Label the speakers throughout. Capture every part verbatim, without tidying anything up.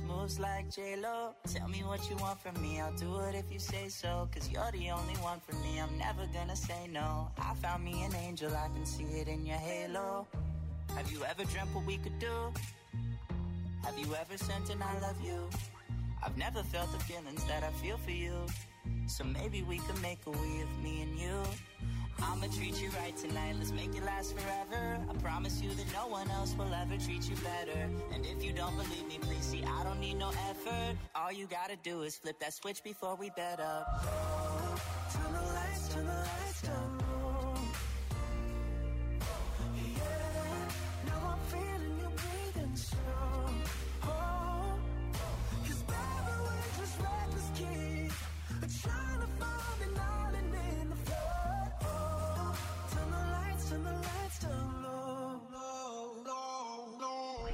Speaker 1: moves like J-Lo. Tell me what you want from me, I'll do it if you say so. Cause you're the only one for me, I'm never gonna say no. I found me an angel, I can see it in your halo. Have you ever dreamt what we could do? Have you ever sent an I love you? I've never felt the feelings that I feel for you. So maybe we could make a we of me and you. I'ma treat you right tonight, let's make it last forever. I promise you that no one else will ever treat you better. And if you don't believe me, please see, I don't need no effort. All you gotta do is flip that switch before we bed up. Oh, turn the lights, turn the lights down low. Yeah, now I'm feeling you breathing slow. Oh, cause baby, we're just reckless kids, trying to find an island in the floor. Oh, turn the lights, turn the lights down low, low, low, low.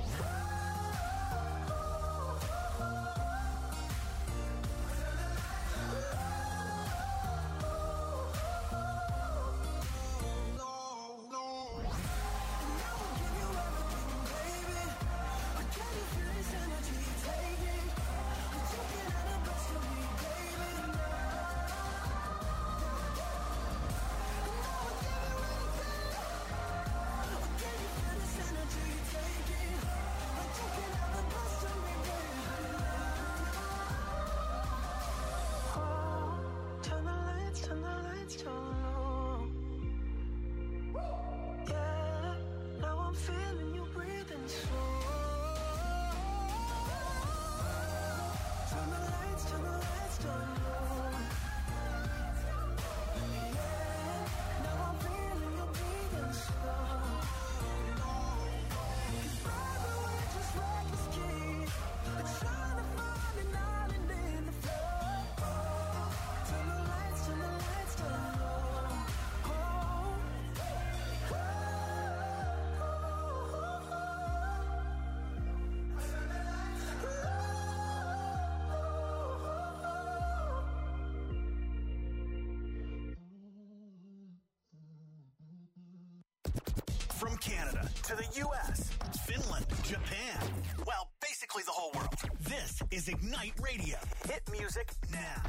Speaker 2: From Canada to the U S, Finland, Japan, well, basically the whole world. This is Ignite Radio. Hit music now.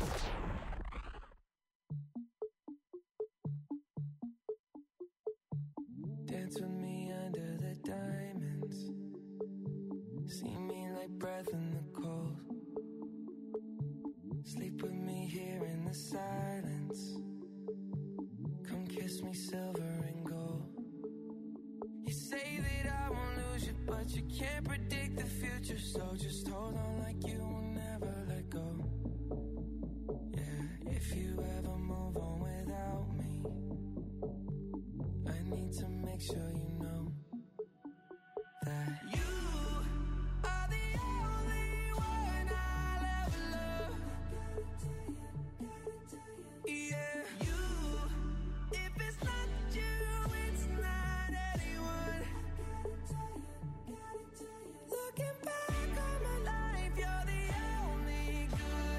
Speaker 3: Dance with me under the diamonds. See me like breath in the cold. Sleep with me here in the silence. Come kiss me silver and gold. You say that I won't lose you, but you can't predict the future. So just hold on like you will never let go. Yeah, if you ever move on without me, I need to make sure you know that you are the only one I'll ever love. Yeah, you, if it's not you, it's not anyone. Looking back on my life, you're the only good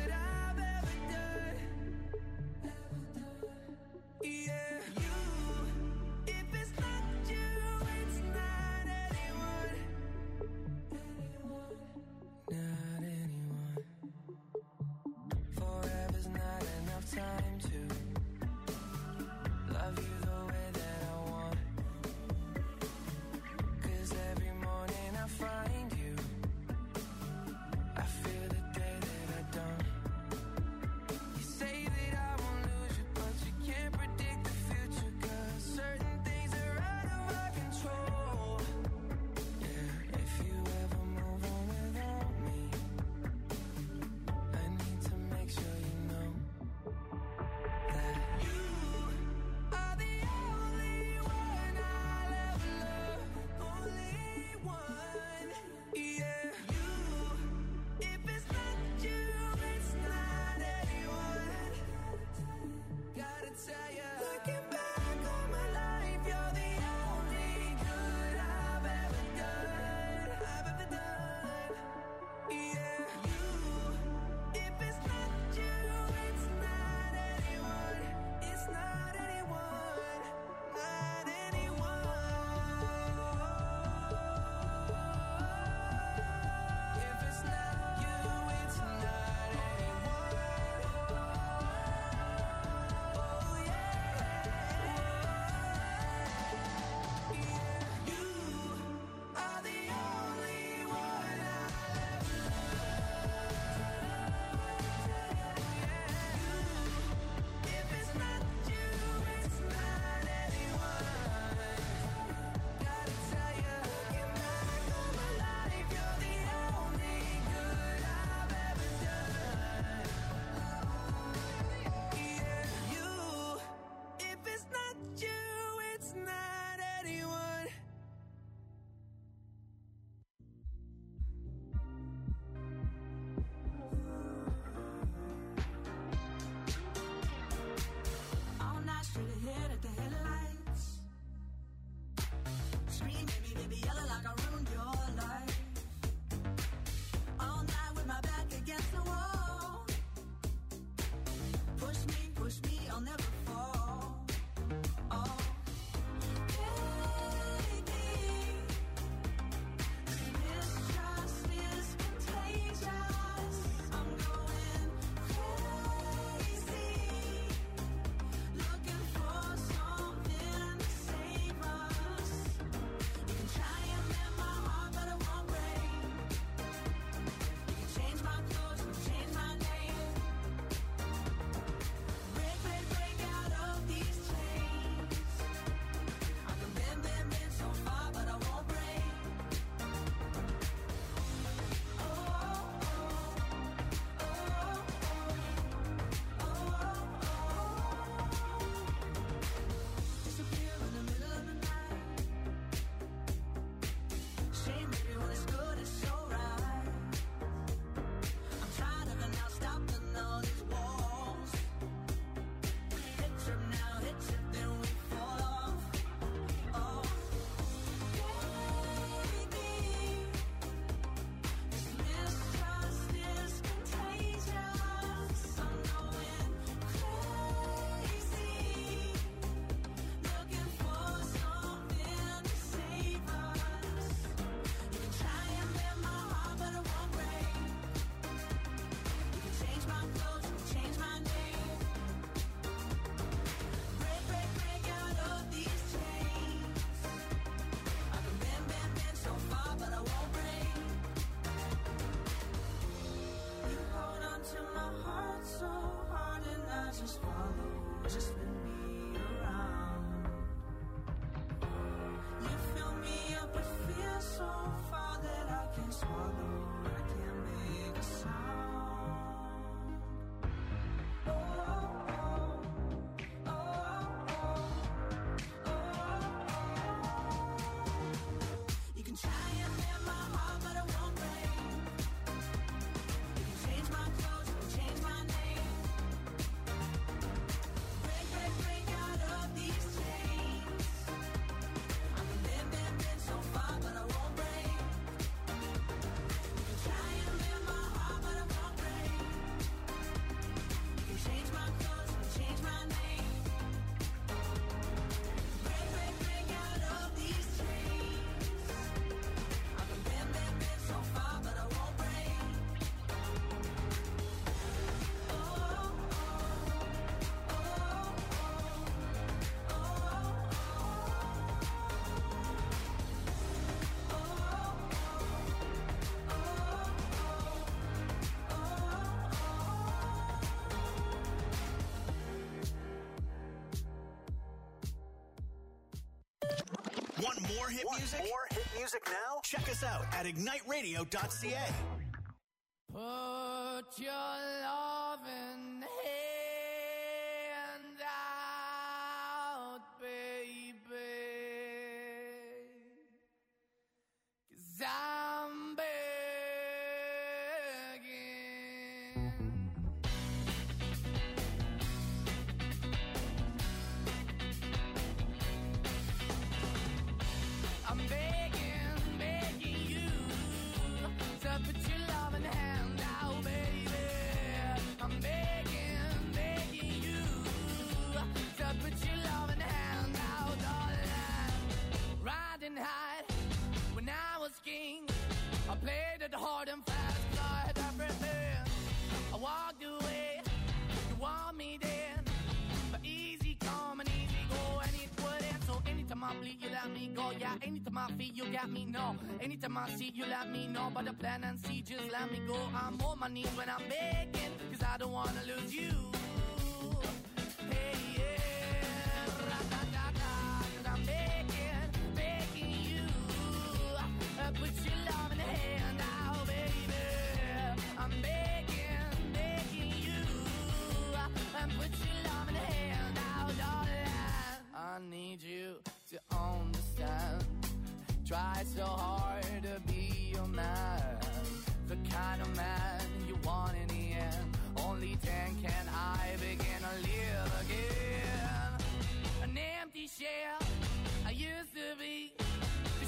Speaker 1: Scream, baby, baby, yelling like I ruined your life. All night with my back against the wall. Push me, push me, I'll never fall. Oh, baby, mistrust is contagious. I'm going crazy, looking for something to save us. You can try and mend my heart, but it won't break. You can change my clothes, you can change my name. Break, break, break out of these chains. I can bend, bend, bend so far, but I won't break. Oh, oh, oh, oh, oh, oh. Disappear in the middle of the night. Shame, baby, when it's good, it's so right. I'm tired of it now, stopping all these walls. Hit trip now, hit trip, then we fall off. Oh, baby, this mistrust is contagious. I'm going crazy, looking for something to save us. You can try and bend my heart, but it won't break. You can change my clothes, you can change my name. Break, break, break out of these chains. I can bend, bend, bend so far, but I won't break. You hold on to my heart so hard, and I just follow, just spin me around. You fill me up with fear so far that I can't swallow, and I can't make a sound. Oh, oh, oh, oh, oh. You can try and mend my heart, but it won't break. You can change my clothes, you can change my name. Break, break, break out of these chains. I can bend, bend, bend so far, but I won't break. You can try and mend my heart, but it won't break. You can change my clothes, you can change my name. Break, break, break out of these chains. I can bend, bend, bend so far, but I won't break. Oh, oh, oh, oh,
Speaker 2: Want more hit
Speaker 4: Want
Speaker 2: music?
Speaker 4: more hit music now?
Speaker 2: Check us out at ignite radio dot c a.
Speaker 3: Put your loving hand out, baby, 'cause I'm begging. I'm begging, begging you to put your loving hand out, baby. I'm begging, begging you to put your loving hand out, darling. Riding high when I was king, I played it hard and fast, I had everything. I walked away, you want me then, but easy come and easy go, and it wouldn't. So anytime I bleed, you let me go. Yeah, anytime I feel, you got me, no. Anytime I see, you let me know. But the plan and see, just let me go. I'm on my knees when I'm begging, 'cause I don't wanna lose you. Hey, yeah, ra-da-da-da, 'cause I'm begging, begging you. Uh, put your love in the hand out, baby. I'm begging, begging you. Uh, and put your love in the hand out, darling. I need you to understand. Try so hard to be your man, the kind of man you want in the end. Only then can I begin to live again. An empty shell I used to be,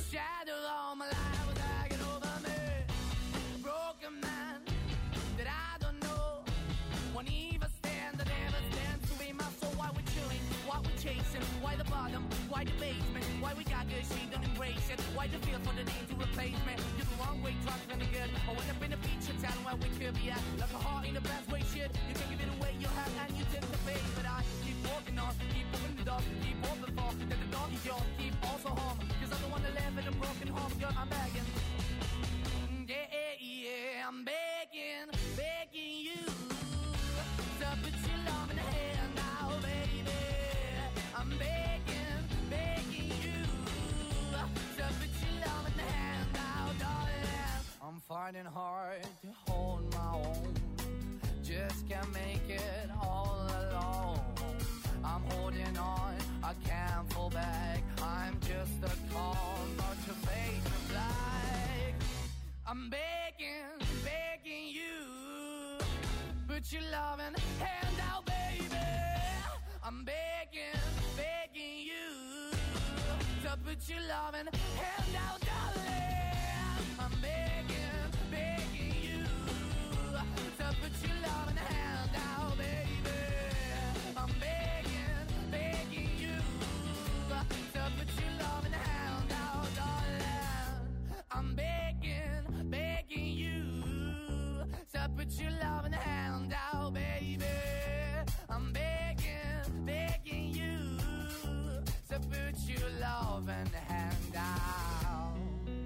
Speaker 4: why the basement? Why we got good, she don't embrace it? Why the feel for the need to replace me? You're the wrong way, drunk and good. I went up in a feature town where we could be at. Like a heart in the best way, shit. You can give it away, you have, and you tend to pay. But I keep walking on, keep moving the dog, keep open for that the dog is yours, keep also home. Cause I don't wanna live in a broken home, girl, I'm begging. Yeah, yeah, yeah, I'm begging, begging you to put your love in the hand now, baby. I'm begging, begging you to put your love in the hand now, darling. I'm finding hard to hold my own, just can't make it all alone. I'm holding on, I can't fall back. I'm just a call, but your face is black. I'm begging, begging you, put your loving hand out, baby. I'm begging, begging you, to put your loving hand out, darling. I'm begging, begging you, to put your loving hand out, baby. I'm begging, begging you, to put your loving hand out, darling. I'm begging, begging you, to put your loving hand out, baby. I'm begging, begging you, to put your loving hand out.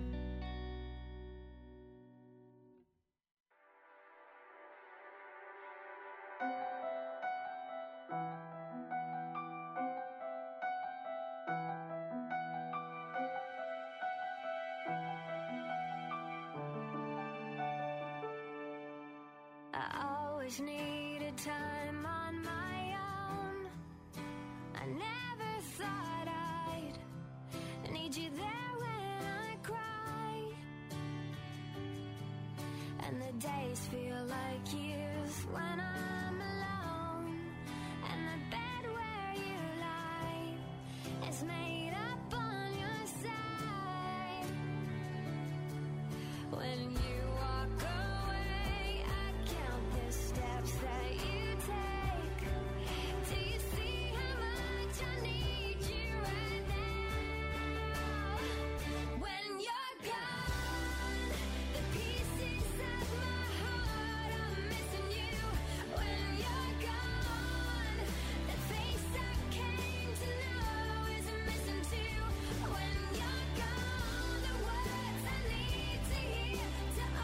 Speaker 5: I always needed time on my own. I never thought I'd need you there when I cry. And the days feel like years when I'm alone. And the bed where you lie is made up on your side. When you walk away, I count the steps that you take. Do you see how much I need you right now? When you're gone, the pieces of my heart are missing you. When you're gone, the face I came to know is missing too. When you're gone, the words I need to hear to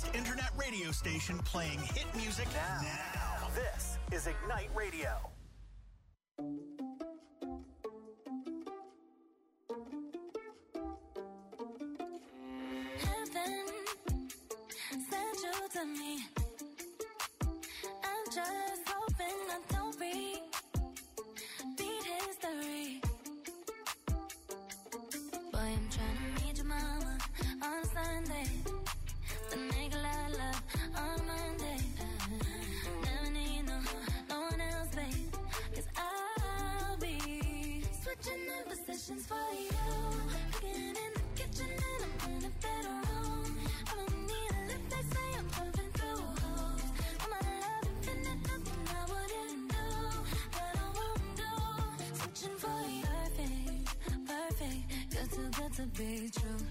Speaker 2: internet radio station playing hit music now. now. This is Ignite Radio.
Speaker 5: Heaven sent you to me. I'm just hoping I don't repeat history. Boy, I'm trying to meet your mama on Sunday, then make a lot of love on Monday. Never need no, no one else, babe, 'cause I'll be switching in positions for you. Cooking in the kitchen and I'm in a better room. I don't need a lift, they say I'm pumping through holes. I'm out of love, infinite, nothing I wouldn't do, that I won't do. Switching for you, perfect, perfect, good too good to be true.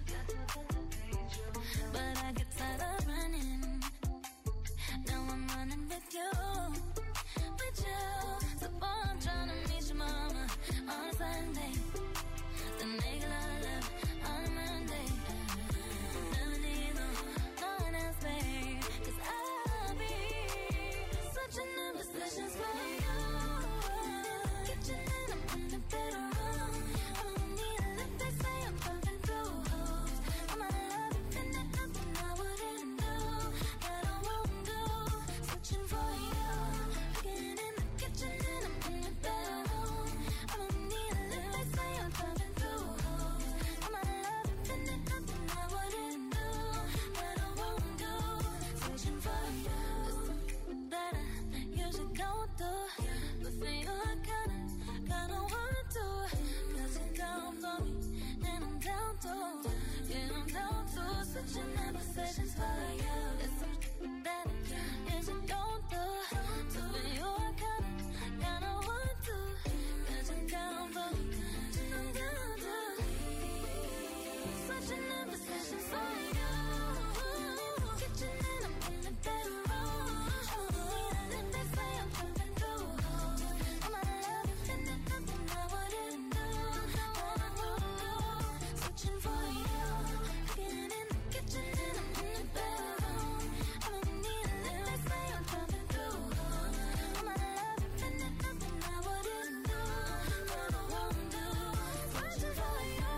Speaker 5: But I get tired of running. Now I'm running with you, with you. So boy, I'm trying to meet your mama on Sunday, then make a lot of love on Monday. Never need no, no one else, babe, 'cause I'll be switching in positions for you. Kitchen and I'm in a better room. I don't need a lift, they say I'm pumping through holes. I'm out of love, infinite, nothing I wouldn't do, that I won't do. Switching for you. Cooking in the kitchen and I'm in a better room. I don't need a lift, they say I'm pumping through holes. I'm out of love, infinite, nothing I wouldn't do, that I won't do. Switching for you. That I usually don't do, but for you I kinda, kinda want to. 'Cause you're down for me, and I'm down too. Yeah, I'm down too. Switching in positions for you. It's something that I usually don't do, so for you I kinda, kinda want to. 'Cause you're down for me, and I'm down too. Switching in positions for you. Kitchen and I'm in a better room. Oh, yeah, and they say I'm pumping through holes. I'm out of love, infinite, nothing I wouldn't do, that I won't do. Switching for you. Cooking in the kitchen and I'm in a better room. I don't need a lift, they say I'm pumping through holes. I'm out of love, infinite, nothing I wouldn't do, that I won't do. Switching for you.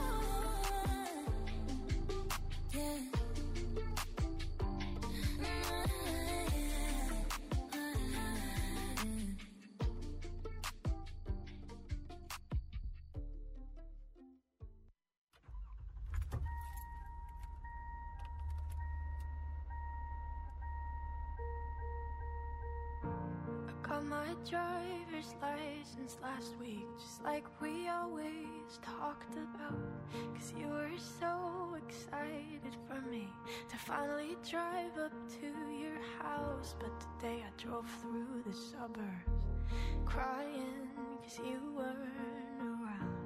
Speaker 5: Yeah.
Speaker 3: Got my driver's license last week, just like we always talked about. 'Cause you were so excited for me to finally drive up to your house. But today I drove through the suburbs crying 'cause you weren't around.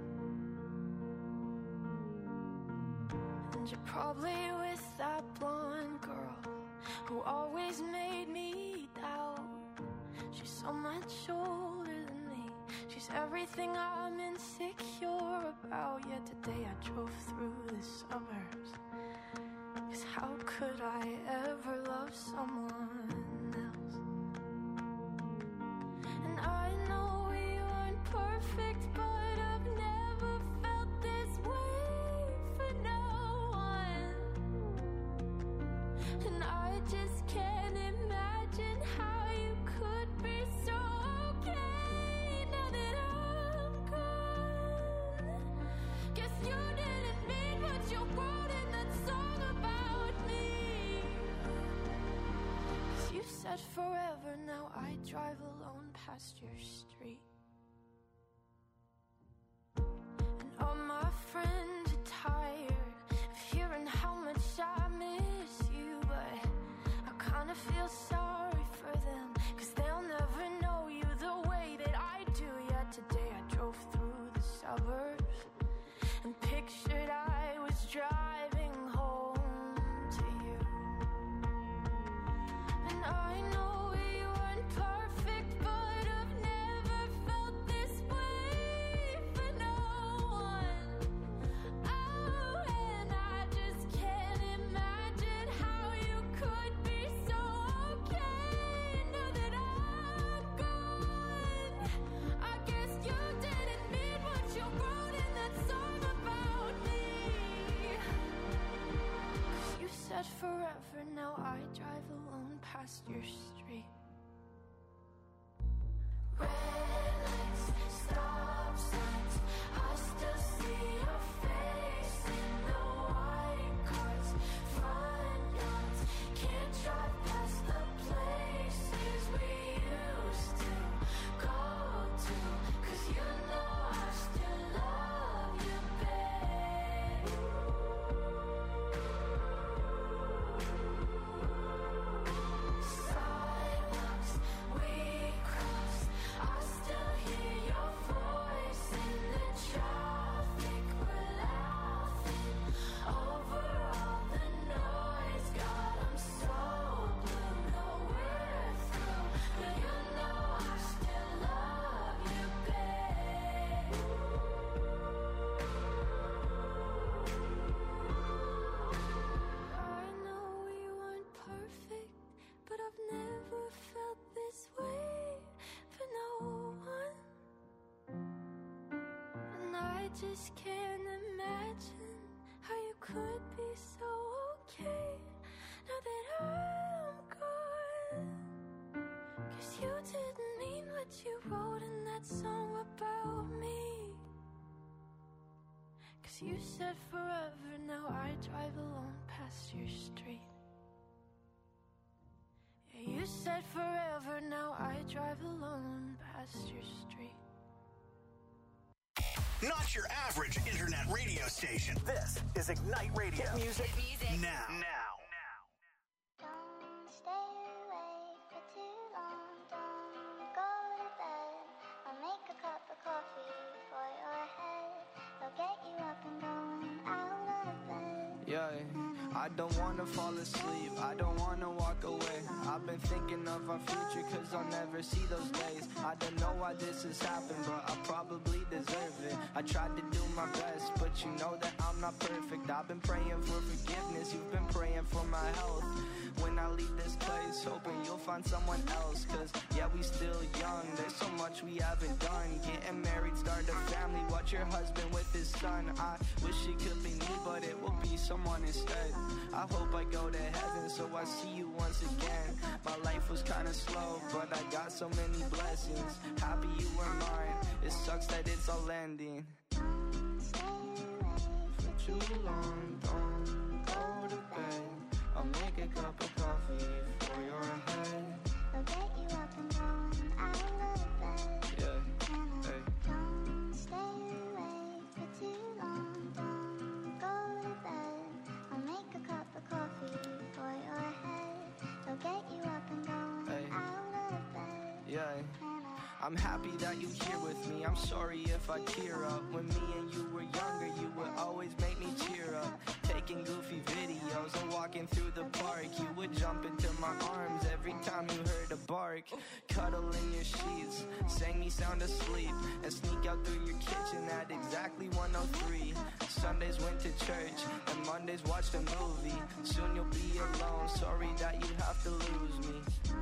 Speaker 3: And you're probably with that blonde girl who always made me doubt. She's so much older than me. She's everything I'm insecure about. Yet today I drove through the suburbs. 'Cause how could I ever love someone else? And I know we weren't perfect, but I've never felt this way for no one. And I just can't imagine how you could be so okay now that I'm gone. Guess you didn't mean what you wrote in that song about me. 'Cause you said forever, now I drive alone past your street. And all my friends are tired of hearing how much I miss you. But I kinda feel sorry for them, 'cause they'll never know you the way that I do. Yet today I drove through the suburbs and pictured I was driving home to you. And I know we weren't perfect, but I've never felt this way for no one. Oh, and I just can't imagine how you could be
Speaker 5: forever, now I drive alone past your street. Red lights, stop signs, I still see your face in the white cars, front yards, can't drive past the places we used to go to, 'cause you know I still love you, babe. Sidewalks we crossed, I still hear your voice in the traffic. We're laughing over all the noise. God, I'm so blue, no we're through, but you know I still love you, babe. I know we weren't perfect, but I've never felt this way for no one. And I just can't imagine how you could be so okay now that I'm gone. 'Cause you didn't mean what you wrote in that song about me. 'Cause you said forever, now I drive alone past your street. Yeah, you said forever, now I drive alone past your street.
Speaker 2: Not your average internet radio station. This is Ignite Radio. Hit music, now. Now.
Speaker 6: Don't stay awake for too long. Don't go to bed. I'll make a cup of coffee for your head. I'll get you up and going out of bed.
Speaker 7: Yeah, I don't wanna fall asleep, I don't wanna walk away. I've been thinking of our future, 'cause I'll never see those days. I don't know why this has happened, but I probably deserve it. I tried to do my best, but you know that I'm not perfect. I've been praying for forgiveness, you've been praying for my health. When I leave this place, hoping you'll find someone else, 'cause yeah, we still young, there's so much we haven't done. Getting married, start a family, watch your husband with his son. I wish it could be me, but it will be someone instead. I hope I go to heaven, so I see you once again. My life was kinda slow, but I got so many blessings. Happy you were mine, it sucks that it's all ending. For too long, don't go to bed. I'll make a cup of coffee for your head.
Speaker 6: I'll get you up and going out of bed.
Speaker 7: Yeah, hey.
Speaker 6: Don't stay awake for too long. Don't go to bed. I'll make a cup of coffee for your head. I'll get you up and going
Speaker 7: Hey.
Speaker 6: out of bed.
Speaker 7: Yeah, I'm happy that you're here with me. I'm sorry if I tear up. When me and you were younger, you would always make me cheer up. Taking goofy videos and walking through the park, you would jump into my arms every time you heard a bark. Cuddle in your sheets, sang me sound asleep, and sneak out through your kitchen at exactly one oh three. Sundays went to church, and Mondays watched a movie. Soon you'll be alone, sorry that you have to lose me.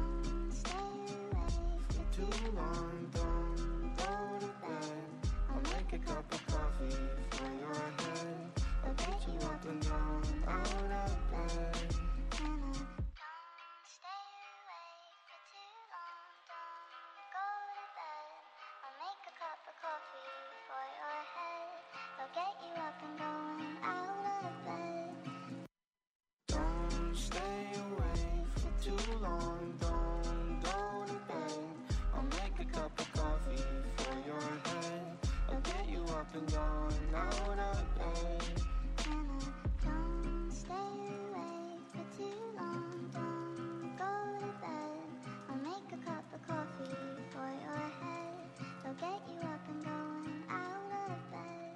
Speaker 7: For too long, don't go to bed. I'll make a cup of coffee for your head. I'll get you up and down, out of bed.
Speaker 6: Don't stay awake for too long. Don't go to bed. I'll make a cup of coffee for your head. I'll get you up and going out of bed.
Speaker 7: Don't stay awake for too long, don't go to bed. I'll make a cup of coffee for your head. I'll get you up and down, out of bed.
Speaker 6: Don't stay awake for too long. Don't go to bed. I'll make a cup of coffee for your head. I'll get you up and going out of bed.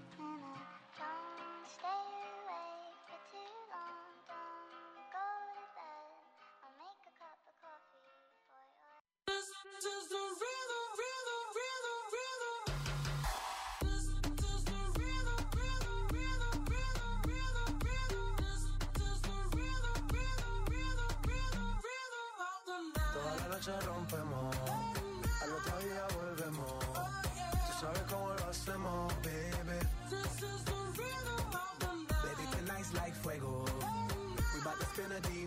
Speaker 6: Don't stay awake for too long. Don't go to bed. I'll make a cup of coffee for your
Speaker 3: This is the rhythm, rhythm, rhythm, rhythm. This is the rhythm, rhythm, rhythm, rhythm, rhythm, rhythm. This is the rhythm, rhythm, rhythm, rhythm, rhythm of the night.
Speaker 8: Toda la noche rompemos, al otro día volvemos. Tú sabes cómo lo hacemos, baby.
Speaker 3: This is the rhythm of the night.
Speaker 8: Baby, tonight's like fuego. We bout to spend a D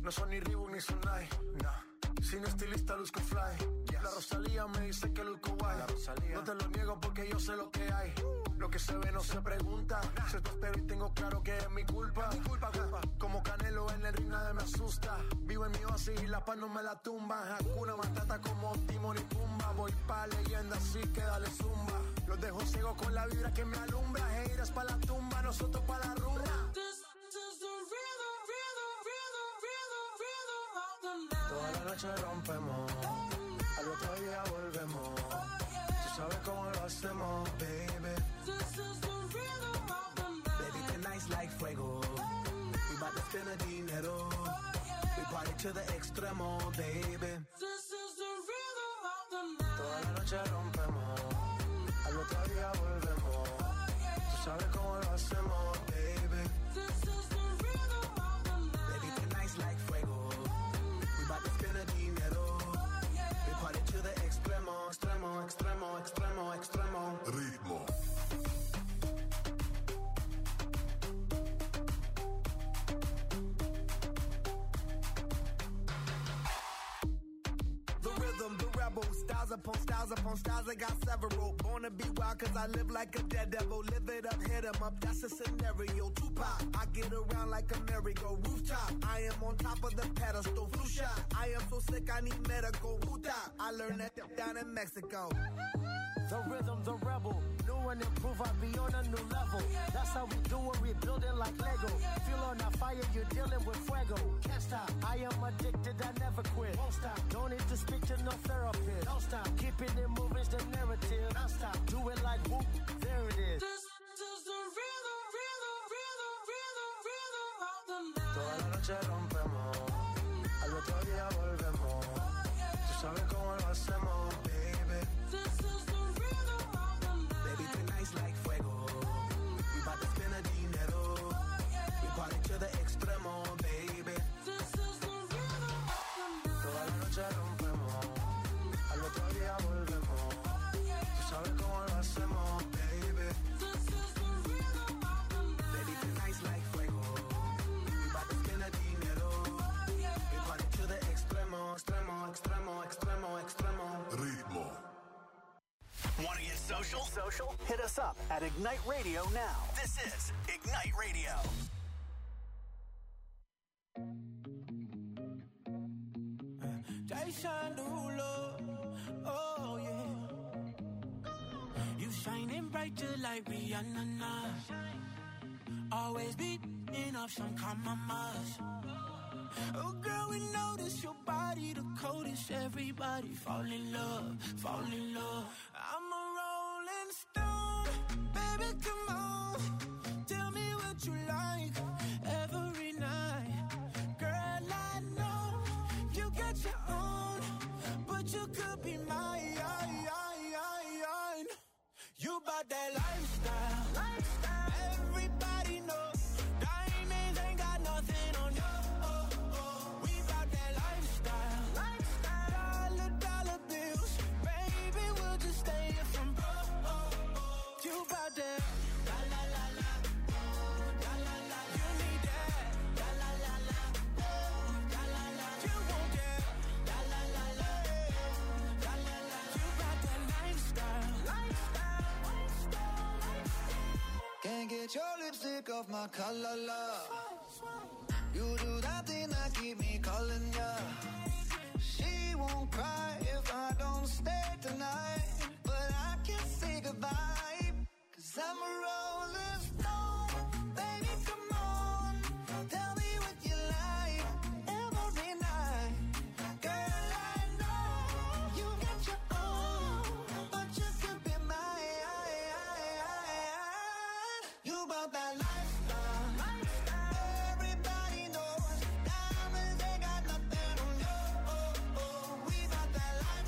Speaker 8: No son ni Reebok ni Sonai, nah. Sin estilista luzco fly, yes. La Rosalía me dice que luzco guay. No te lo niego porque yo sé lo que hay. Lo que se ve no se pregunta. Nah. Se te espero y tengo claro que es mi culpa. Mi culpa, culpa. Como Canelo en el ring nadie me asusta. Vivo en mi oasis y la paz no me la tumba. Hakuna Matata como Timon y Pumba. Voy pa' leyenda así que dale zumba. Los dejo ciego con la vibra que me alumbra. Heiras pa' la tumba, nosotros pa' la rumba. Toda la noche rompemos, al otro día volvemos. Tú sabes cómo lo hacemos, baby. Baby, tonight's like fuego. We bout to spend the dinero. We party to the extremo, baby. Toda la noche rompemos, al otro día volvemos. Tú sabes cómo lo hacemos, baby. Baby, tonight's like fuego. Spend the dinero. We party to the extremo, extremo, extremo, extremo, extremo. Ritmo. The rhythm, the rebel, styles upon styles upon styles. I got several. Born to be wild cause I live like a dead devil. Live it up, hit 'em up, that's a scenario. Tupac, I get around like a merry-go rooftop. I am on top of the pedestal, flu shot. I am so sick I need medical. Wuta, I learned that down in Mexico.
Speaker 9: The rhythm, the rebel. New and improve, I be on a new level. That's how we do it, we build it like Lego. Feel on a fire, you're dealing with fuego. Can't stop, I am addicted, I never quit. Won't stop, don't need to speak to no therapist. Don't stop, keeping it moving's the narrative. Don't stop, do it like whoop, there it is. This is the rhythm, rhythm, rhythm, rhythm, rhythm of the night.
Speaker 8: Toda la noche rompemos, al otro día volvemos. Tú sabes cómo lo hacemos, baby.
Speaker 9: This is the rhythm of the night.
Speaker 8: Baby, tonight's like fuego. We bout to spend the dinero. We party to the extremo, baby.
Speaker 9: This is the rhythm of the night.
Speaker 8: Toda la noche rompemos, al otro día volvemos. Tú sabes cómo lo hacemos, baby.
Speaker 9: This is the rhythm of the night.
Speaker 8: Baby, tonight's like fuego. We bout to spend the dinero. We party to the extremo, extremo, extremo, extremo, extremo. Ritmo.
Speaker 2: Want to get social? Social? Hit us up at Ignite Radio now. This is Ignite Radio.
Speaker 3: Jason Derulo, oh yeah. You shining bright just like Rihanna. Always beating off some compromise. Oh girl, we notice your body the coldest. Everybody fall in love, fall in love. I'm a rolling stone, baby, come on. Tell me what you like every night. Girl, I know you got your own, but you could be mine. You bout that lifestyle, lifestyle. Everybody knows diamonds ain't got nothing on you. Oh, oh. We bout that lifestyle, lifestyle. Dollar, dollar bills, baby, we'll just stay here from broke. Oh, oh. You bout that la la la la, oh, la la la. You need that la la la la, oh, la la la. You want that la la la la, la la la. You bout that lifestyle, lifestyle.
Speaker 10: Can't get your lipstick off my collar, love. You do that thing that keep me calling ya. She won't cry if I don't stay tonight, but I can't say goodbye, cause I'm a rolling stone. Baby, come on, tell me what you like every night. Girl, I know you got your own, but you could be mine. You about that lifestyle, lifestyle. Everybody knows diamonds ain't got nothing on you. Oh, oh. We about that lifestyle.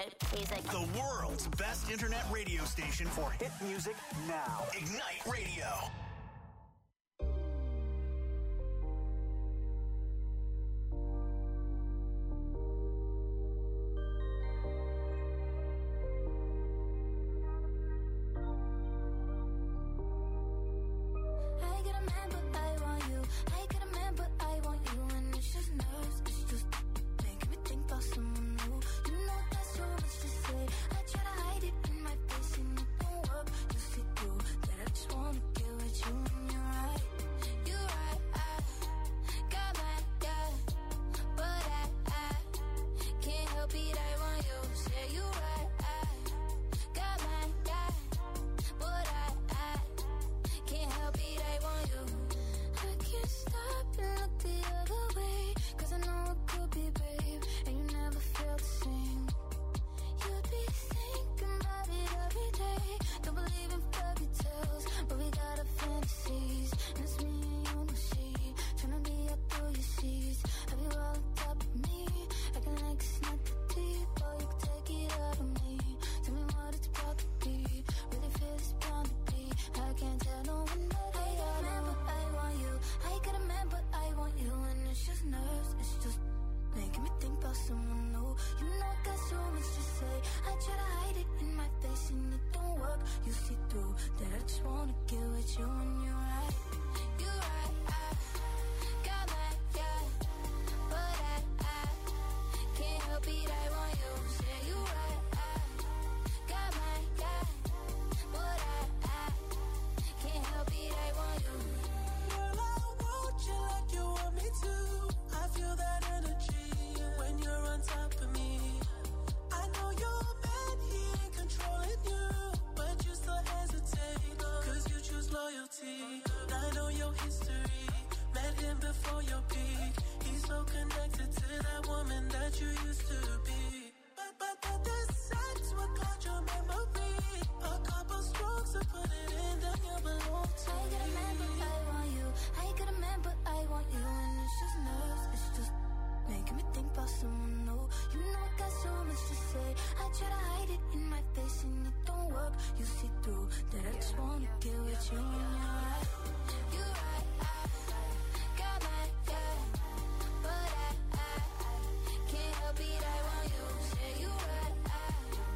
Speaker 11: good. He's like
Speaker 2: the world's best internet radio station for hit music now. Ignite Radio.
Speaker 5: I get a man, but I want you. I get a man, but I want you. And it's just nerves, it's just making me think about someone new. You know there's so much to say. I try to hide it in my face and it don't work. You see through that I just wanna get with you and you're right. You're right, I got my guy, but I, I can't help it, I want you. Say you're right, I got my guy, but I, I can't help it, I want you. I can't stop and look the other way, cause I know it could be brave, and you never felt the same. You'd be thinking about it every day. Don't believe in fairy tales, but we got our fantasies. And it's me and you, no she, tryna be up through your seas. Have you all on top of me, acting like it's not that deep, or you can take it out of me. Tell me what it's about to be, really feel it's bound to be. I can't tell no one that I got a man, but I want you. I got a man, but I want you. And it's just nerves, it's just making me think about someone new. You know I got so much to say. I try to hide it in my face and it don't work. You see through that I just wanna get with you and you're right. You're right, I got my guy, but I, I can't help it, I want you. Say you're right, I got my guy, but I, I can't help it, I want you.
Speaker 3: Girl, I want you like you want me to. I feel that energy when you're on top of me. I know your man, he ain't controlling you, but you still hesitate, cause you choose loyalty. I know your history, met him before your peak. He's so connected to that woman that you used to be. But, but, but the sex will cloud your memory. A couple strokes to put it in, then you belong to
Speaker 5: I got a man, but I want you. I got a man, but I want you. And it's just nerves, it's just making me think about someone new. You know I got so much to say. I try to hide it in my face and it don't work. You see through that I just wanna get with you and you're right. You're right, I got my guy, but I, I can't help it, I want you. Say you're right, I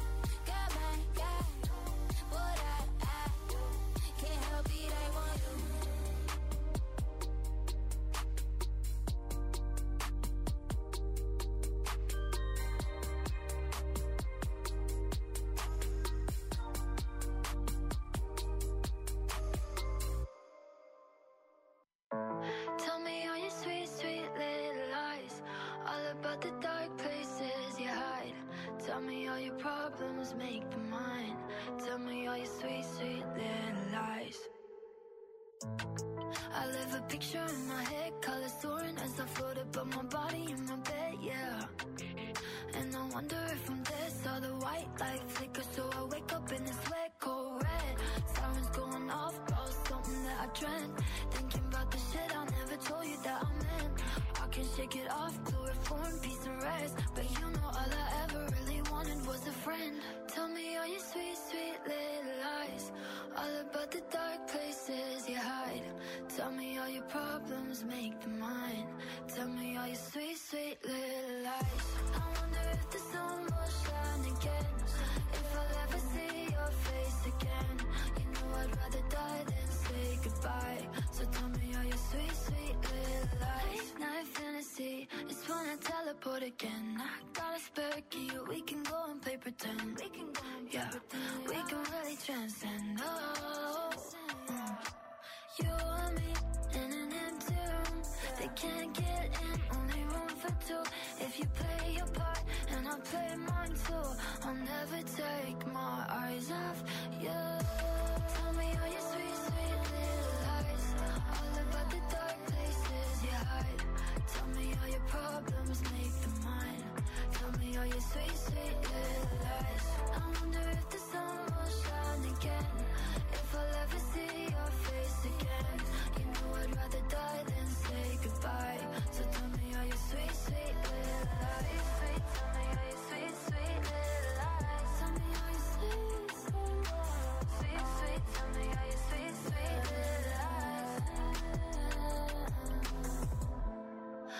Speaker 5: got my guy, but I, I can't help it, I want you. Tell me all your sweet, sweet little lies, all about the dark places you hide. Tell me all your problems, make them mine. Tell me all your sweet, sweet little lies. I live a picture in my head, colors soaring as I float above my body in my bed, yeah. And I wonder if I'm dead, saw the white light flicker, so I wake up in this wet, cold red. Sirens going off, about something that I dreamt. Thinking about the shit I never told you that I meant. I can shake it off, chloroform, peace and rest. But you know all I ever really wanted was a friend. Tell me all your sweet, sweet little lies, all about the dark places you hide. Tell me all your problems, make them mine. Tell me all your sweet, sweet little lies. I wonder if the sun will shine again, if I'll ever see your face again. You know I'd rather die than say goodbye. So tell me all your sweet, sweet little lies. Late night fantasy, it's when I teleport again. I got a spare key, we can go and play pretend. We can go and play yeah, pretend. We can really transcend. Oh, mm. You and me in an empty room, they can't get in, only room for two. If you play your part and I play mine too, I'll never take my eyes off you. Tell me all your sweet, sweet little lies, all about the dark places you hide. Tell me all your problems, make them mine. Tell me all your sweet, sweet little lies. I wonder if the sun will shine again, if I'll ever see your face again. You know I'd rather die than say goodbye. So tell me all your sweet, sweet little lies. Sweet, tell me all your sweet, sweet little lies.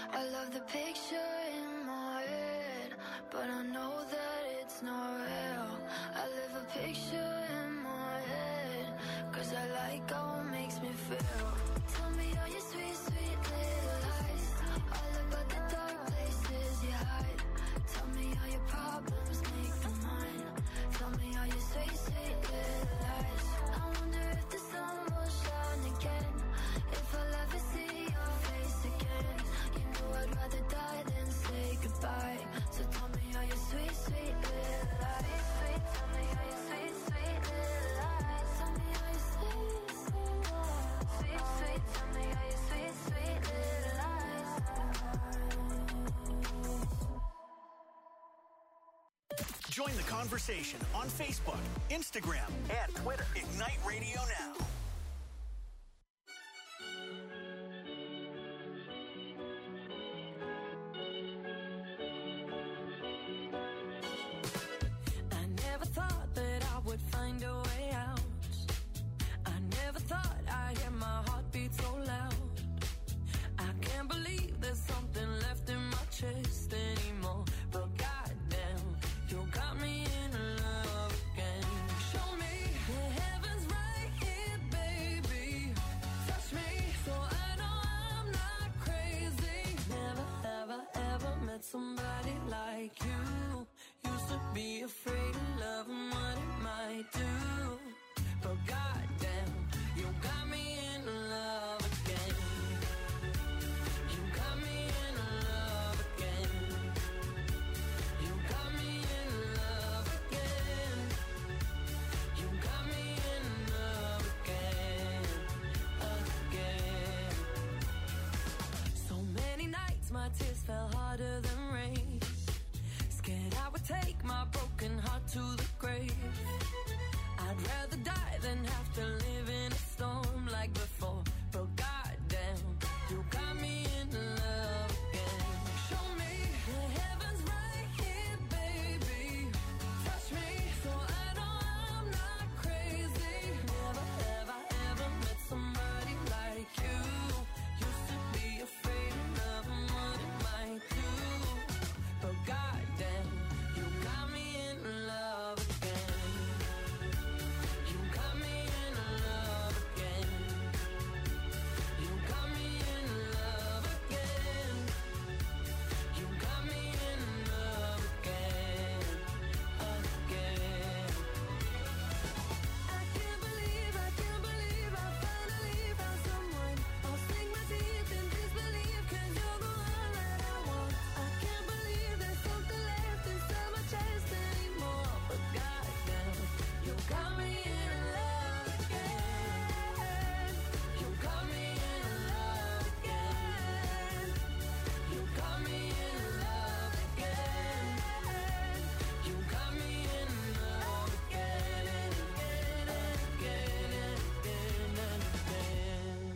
Speaker 5: I love the picture in my head, but I know that it's not real. I live a picture in my head, cause I like how it makes me feel. Tell me all your sweet, sweet little lies, all about the dark places you hide. Tell me all your problems make them mine. Tell me all your sweet, sweet little lies. I wonder if the sun will shine again, if I'll ever see your face again. You know I'd rather die than say goodbye. So tell me all your sweet, sweet little lies. Sweet, tell me all your sweet, sweet little lies. Tell me all your sweet, sweet lies. Sweet, sweet, tell me all your sweet, sweet little lies.
Speaker 2: Join the conversation on Facebook, Instagram, and Twitter. Ignite Radio Now.
Speaker 3: I never thought that I would find a way out. I never thought I'd hear my heartbeat so loud. I can't believe there's something left in my chest anymore. But goddamn, you got me in love again. Show me the heavens right here, baby. Touch me so I know I'm not crazy. Never, ever, ever met somebody like you. Used to be afraid of love and what it might do. But goddamn, you got me in love again. You got me in love again. You got me in love again. You got me in love again, again. So many nights my tears fell harder than rain. Scared I would take my broken heart to the grave. I'd rather die than have to live in a storm like before. But goddamn, you got me in love again. Show me the heavens right here, baby. Touch me so I know I'm not crazy. Never, ever, ever met somebody like you. Used to be afraid of love and what it might do. But goddamn, you got me in love again. You got me in love again. You got me in love again. You got me in love again, again. I can't believe, I can't believe I finally found someone. I'll sink my teeth in disbelief, cause you're the one that I want. I can't believe there's something left inside my chest anymore. But goddamn, you got me in love again. You got me in love again. You got me in love again. You got me in love again and again and again and again and again.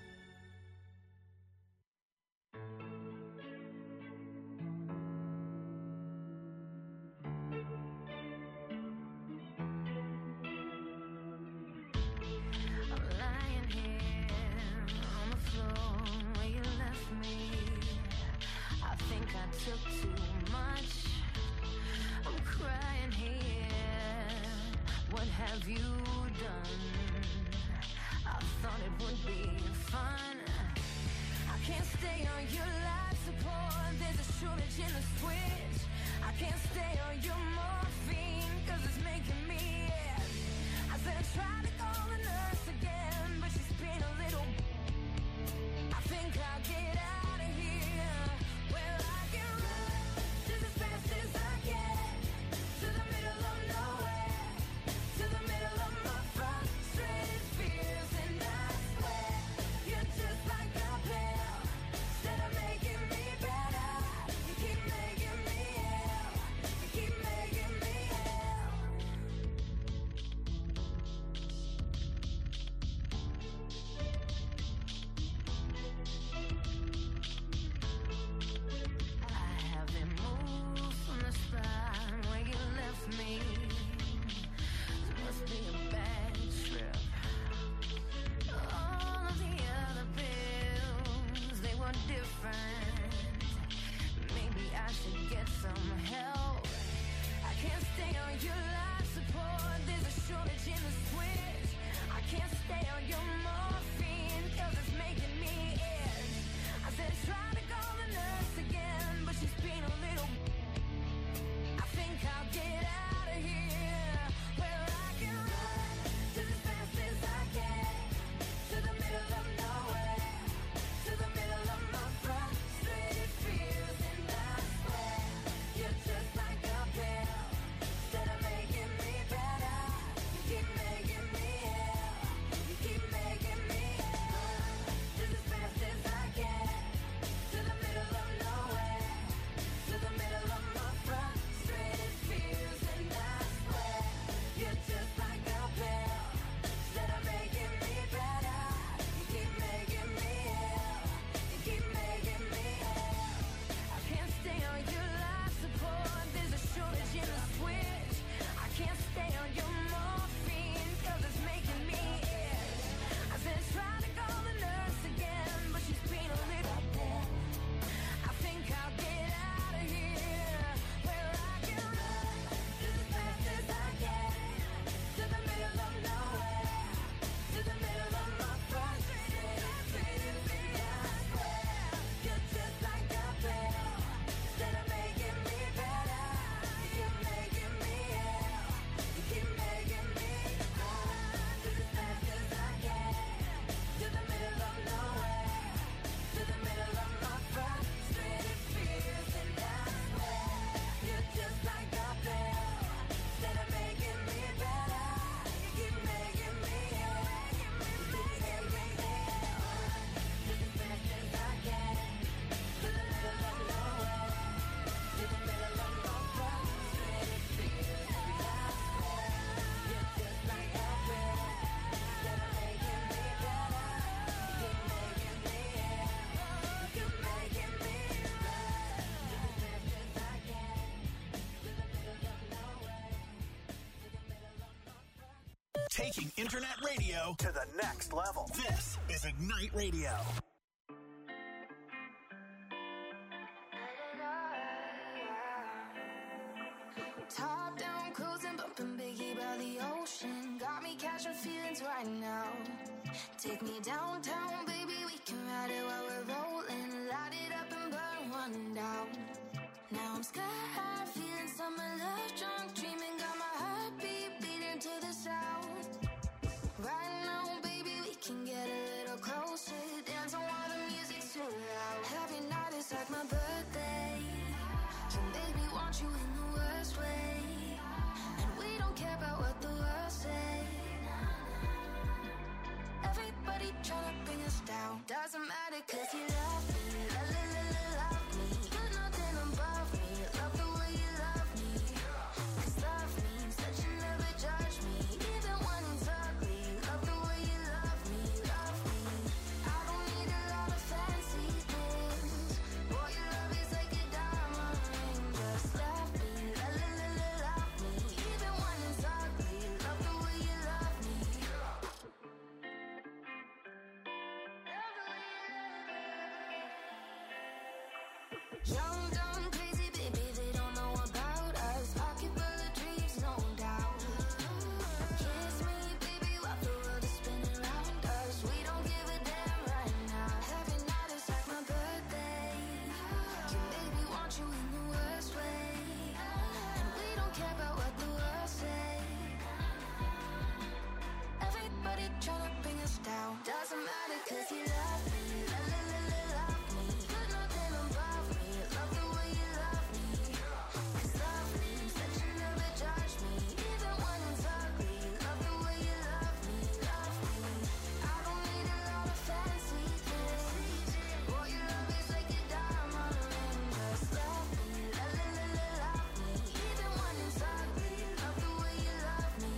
Speaker 3: I'm lying here on the floor where you left me. I think I took too much. I'm crying here. What have you done? I thought it would be fun. I can't stay on your life support. There's a shortage in the switch. I can't stay on your morphine, cause it's making me ill. I said I tried to call the nurse again, but she's been a little. I think I'll get out of here. Well, I can run just as fast as I can to the middle of nowhere, to the middle of my frustrated fears, and I swear you're just like a pill. Instead of making
Speaker 2: taking internet radio to the next level. This is Ignite Radio.
Speaker 5: Top down, cruising, bumping Biggie by the ocean. Got me catching feelings right now. Take me downtown, baby, we can ride it while we're rolling. Light it up and burn one down. Now I'm sky high, feeling summer love, drunk, dreaming. Got my heartbeat beating to the sound. Right now, baby, we can get a little closer. Dancing while the music's too loud. Every night is like my birthday. You make me want you in the worst way. And we don't care about what the world say. Everybody tryna bring us down. Doesn't matter cause you love me. La la la la love me. You're nothing above me. Love the way you love me. Cause love means that you never judge me. Even when it's ugly. Love the way you love me. Love me. I don't need a lot of fancy things. Boy, your love is like a diamond ring. Just love me. La la la la love me. Even when it's ugly. Love the way you love me. Young, dumb, crazy, baby, they don't know about us. Pocket full of dreams, no doubt. Kiss me, baby, while the world is spinning around us. We don't give a damn right now. Every night is like my birthday. You make me want you in the worst way. And we don't care about what the world say. Everybody tryna bring us down. Doesn't matter cause you love me. La la la la love me. You're nothing above me. Love the way you love me. Cause love means that you never judge me. Even when it's ugly. Love the way you love me. Love me. I don't need a lot of fancy things. Boy, your love is like a diamond ring. Just love me. La la la la love me. Even when it's ugly. Love the way you love me.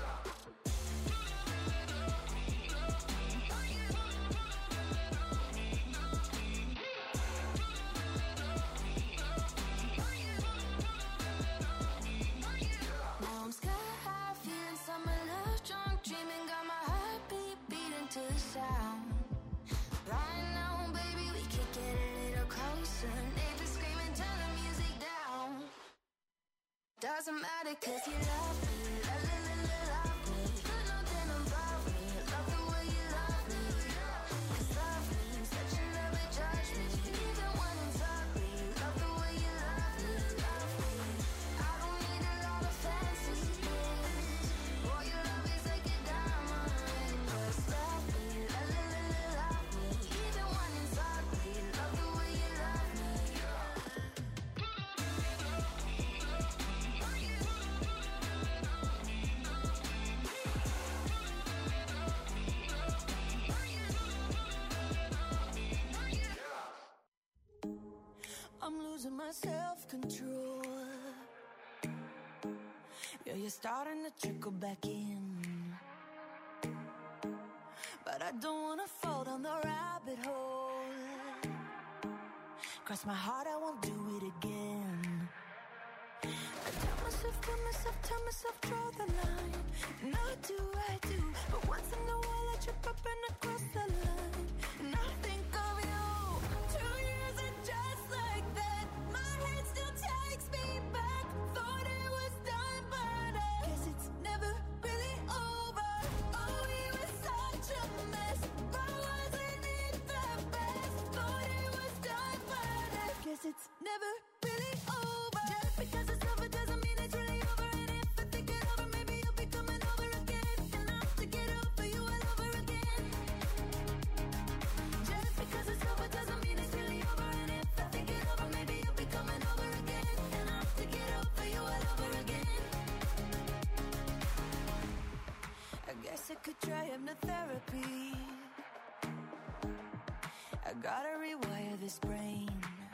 Speaker 5: Now I'm sky high, feeling summer love, drunk, dreaming. Got my heartbeat beating to the sound. Right now, baby, we could get a little closer. Neighbors screaming, turn the music down. Doesn't matter cause you love me. La la la la love me. You're nothing above me. Love the way you love me. Cause love means that you never judge me. Even when it's ugly. Love the way you love me. Love me. I don't need a lot of fancy things. Boy, your love is like a diamond ring. Just love me. La la la la love me. Even when it's ugly. Love the way you love me. I'm losing my self-control. Yeah, you're starting to trickle back in. But I don't wanna fall down the rabbit hole. Cross my heart, I won't do it again. I tell myself, tell myself, tell myself, draw the line. And I do, I do. But once in a while I trip up and I cross the line. And I think of you. Two years and just like that, my head still takes me back. Thought it was done, but I guess it's never really over. Oh, we were such a mess, but wasn't it the best? Thought it was done, but I guess it's never really over. Just because it's over doesn't mean it's really over. And if I think it over, maybe you'll be coming over again. And I have to get over you all over again. Just because it's over doesn't mean it's really over. And if I think it over, maybe you'll be coming over again. And I have to get over you all over again. I guess I could try hypnotherapy. I gotta rewire this brain.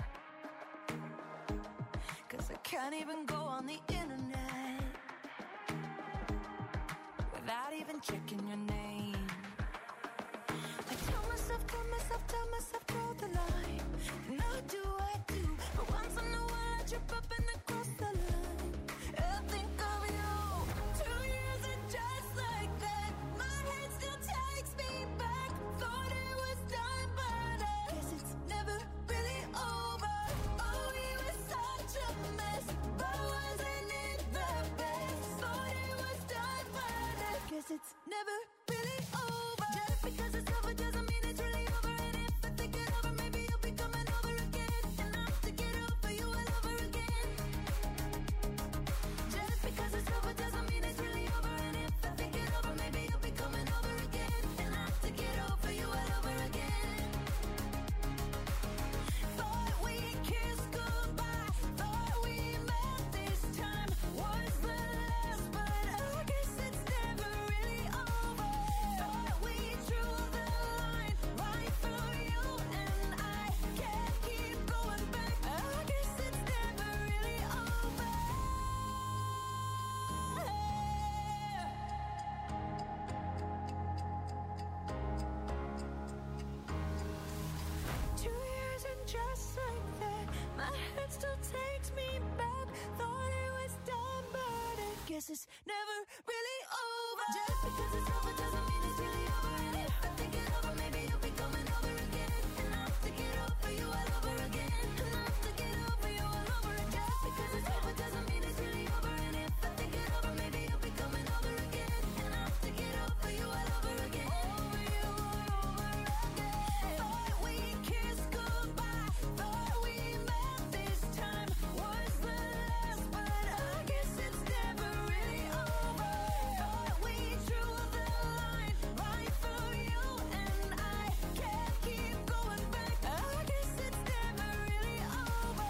Speaker 5: Cause I can't even go on the internet without even checking your name. I tell myself, tell myself, tell myself, draw the line. And I do, I do. But once in a while I trip up and I cross the line. I think of you. Two years and just like that, never really over. Just because it's over doesn't mean it's really over. And if I think it over, maybe you'll be coming over again. And I'll have to get over you all over again. Just because it's over doesn't mean it's really over. And if I think it over, maybe you'll be coming over again. And I'll have to get over you all over again. Thought we kissed goodbye. Thought we met this time was the last, but I guess it's never really over. Thought we drew the line right through you, and I can't keep going back. I guess it's never really over. Two years and just like that, my head still takes me back. Thought it was done, but I guess it's never really over. Just because it's over doesn't mean it's really over. And if I think it over, maybe you'll be coming over again. And I'll have to get over you all over again. And I'll have to get over you all over again. Just because it's over doesn't mean it's really over. And if I think it over, maybe you'll be coming over again. And I'll have to get over you all over again. Over you all over again. Thought we kissed goodbye. Thought we met this time was the last, but I guess it's never really over. Thought we drew the line right through you, and I can't keep going back. I guess it's never really over.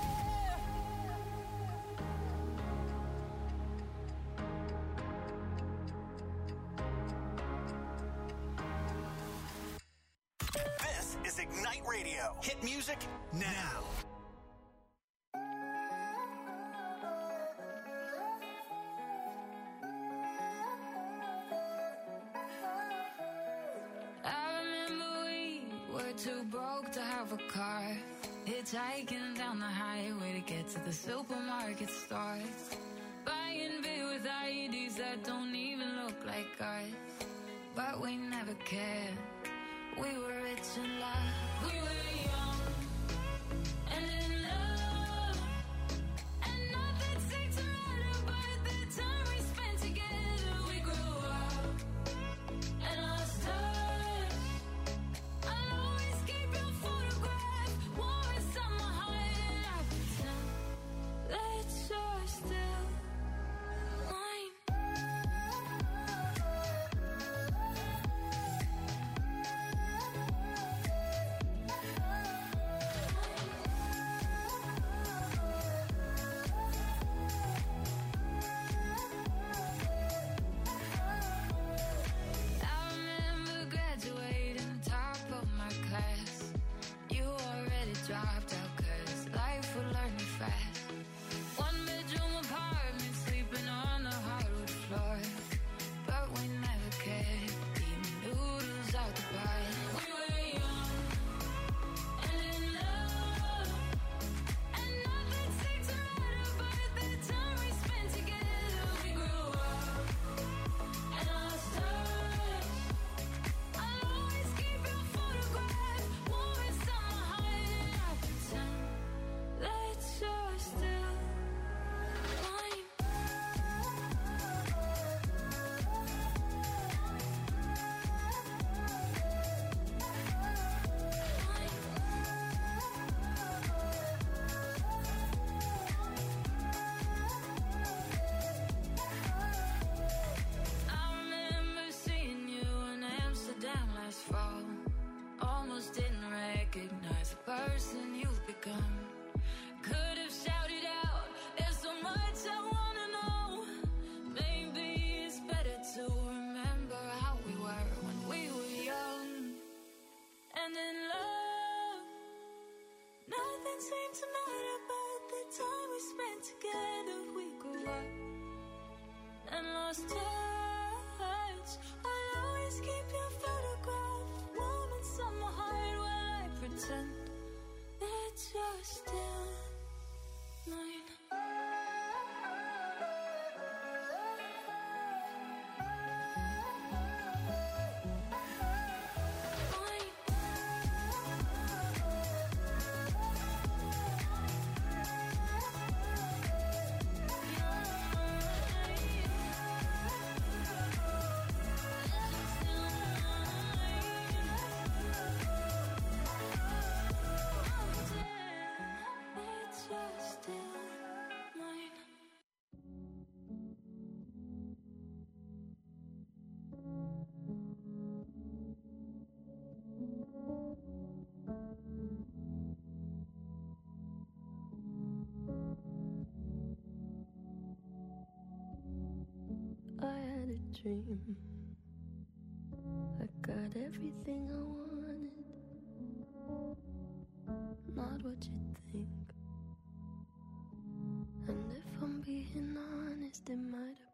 Speaker 2: This is Ignite Radio. Hit music now.
Speaker 11: I remember we were too broke to have a car. Hitchhiking down the highway to get to the supermarket stores. Buying beer with I E Ds that don't even look like ours. But we never cared. We were rich in love. We were young and in love. And nothing seemed to matter but the time we spent together. We grew up and lost touch. I'll always keep your photograph warm inside my heart. And I pretend that you're still mine.
Speaker 5: are still mine.
Speaker 12: I had a dream. I got everything I wanted. Not what you think. And if I'm being honest, it might have